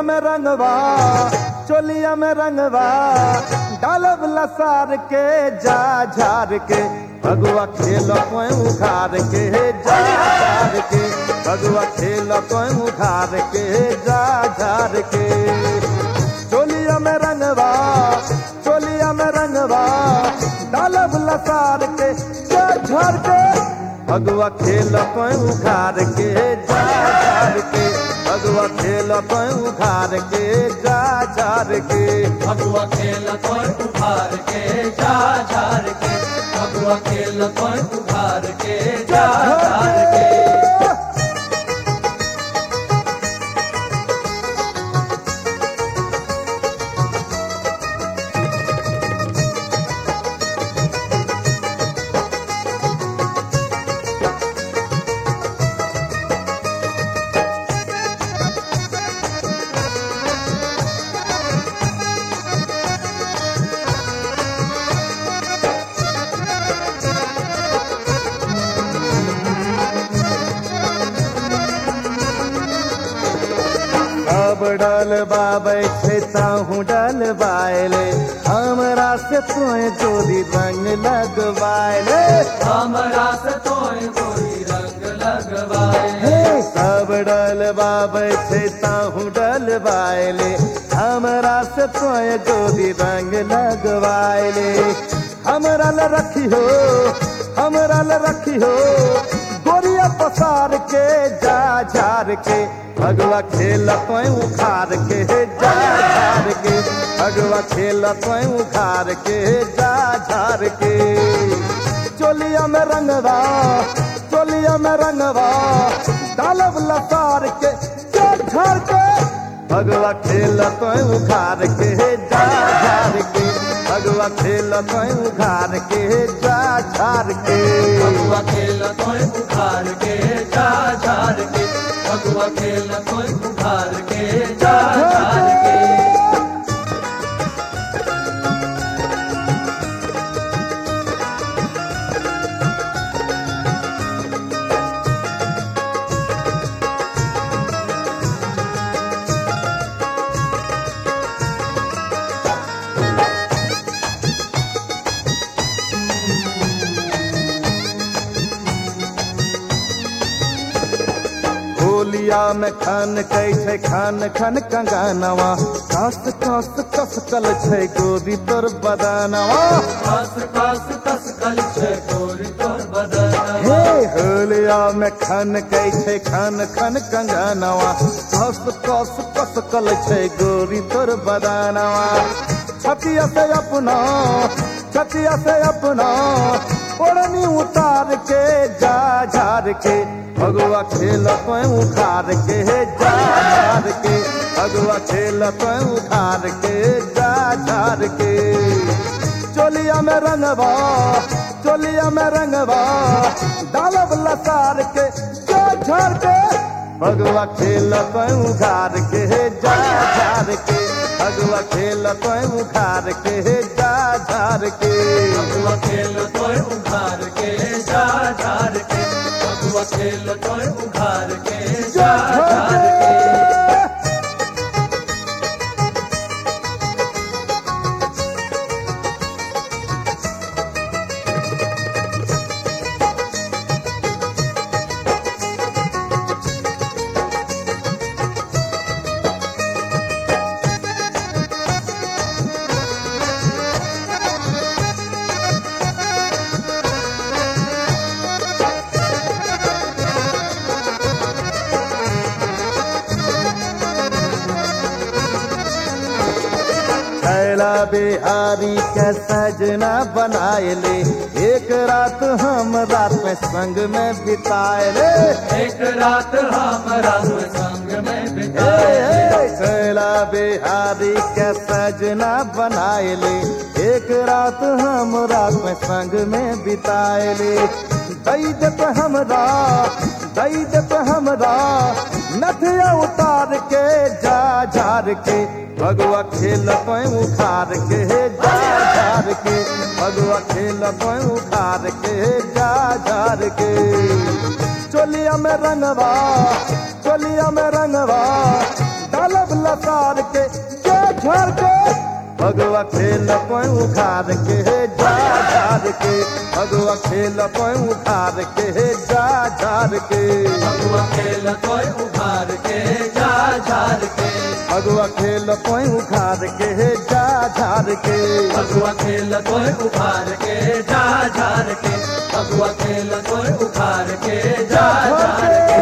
में रंगवा चोलिया में रंगवा डालब लसार के जा झार के भगवा खेल कोई उखार के जा झार के भगवा खेल कोई उखार के जा झार के चोलिया में रंगवा डालब लसार के जा झार के भगवा खेल कोई उखार के जा झार के भगवा खेल कोई उखार के जा झार के भगवा खेल कोई उखार के जा झार के भगवा खेल कोई उखार के जा झार के अब डल बाबै छै ताहू डल बायले हमरा से तोय जोड़ी रंग लगवायले हमरा से तोय कोई रंग लगवाए सब डल बाबै छै ताहू डल बायले हमरा से तोय जोड़ी रंग लगवायले हमरा ल रखियो गोरिया पसार के जा झार के भगवा खेल कोई उखार के जा झार के भगवा खेल कोई उखार के जा झार के चोलिया में रंगवा डालब लसार के जा झार के भगवा खेल कोई उखार के जा झार के भगवा खेल कोई उखार के जा झार के भगवा खेल कोई उखार के जा झार के भगवा खेल कोई उखार के जा झार के होलिया में खान कैसे खान खन कंगनवा कस कल छै गोरी तोर बदनवा कस कल छे गोरी तोर बदनवा हे होलिया में खान कैसे खान खन कंगनवा कस कल छै गोरी तोर बदनवा छतिया से अपना ओढ़नी उतार के जा झार के भगवा खेल कोई उखार के जा झार के भगवा खेल कोई उखार के जा झार के चोलिया में रंगवा डालब लसार के जा झार के भगवा खेल कोई उखार के जा झार के भगवा खेल कोई उखार के जा झार के भगवा खेल कोई उखार के जा झार के भगवा खेल कोई उखार के जा झार के कैला बिहारी के सजना बनायले एक रात हम रात में संग में बितायले एक रात हमरा संग में बिताए कैला बिहारी के सजना बनायले एक रात हम रात में संग में बितायले दई देत हमरा नथिया उतार के जा झार के भगवा खेल कोई उखार के जा झार के भगवा खेल कोई उखार के जा झार के चोलिया में रंगवा डालब लसार के जा झार के भगवा खेल कोई उखाड़ के जा झार के भगवा खेल कोई उखाड़ के जा झार के भगवा खेल कोई उखाड़ के जा झार के भगवा खेल कोई उखाड़ के जा झार के भगवा खेल कोई उखाड़ के जा झार के भगवा खेल कोई उखाड़ के जा झार के